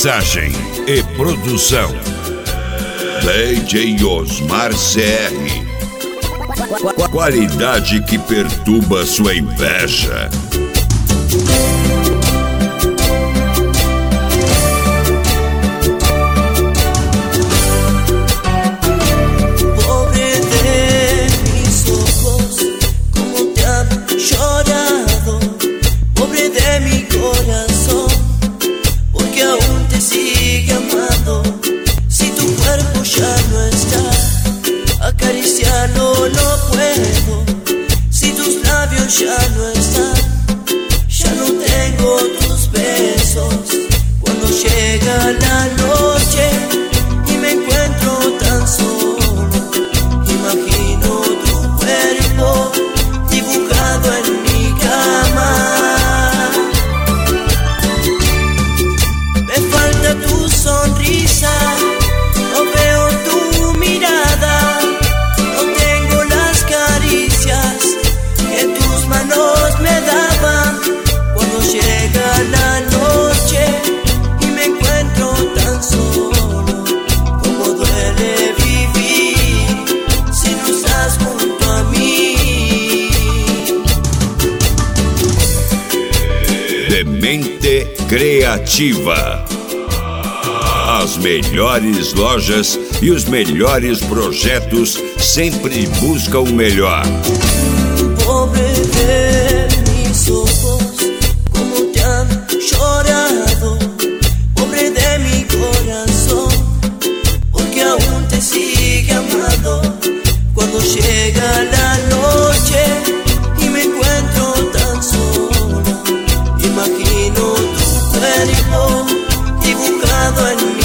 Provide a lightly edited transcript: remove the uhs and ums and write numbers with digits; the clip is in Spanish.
Mixagem e produção DJ Osmar CR. Qualidade que perturba sua inveja. Acariciarlo no puedo, si tus labios ya no están, ya no tengo tus besos. Cuando llega la noche y me encuentro tan solo, imagino tu cuerpo dibujado en mi cama. Me falta tu sonrisa, no veo tu mirada. Me daban cuando llega la noche y me encuentro tan solo. Como duele vivir si no estás junto a mí. Demente Criativa. As melhores lojas e os melhores projetos sempre buscam o melhor. Pobre de mis ojos, como te han llorado. Pobre de mi corazón, porque aún te sigue amando. Cuando llega la noche y me encuentro tan sola, imagino tu cuerpo dibujado en mí.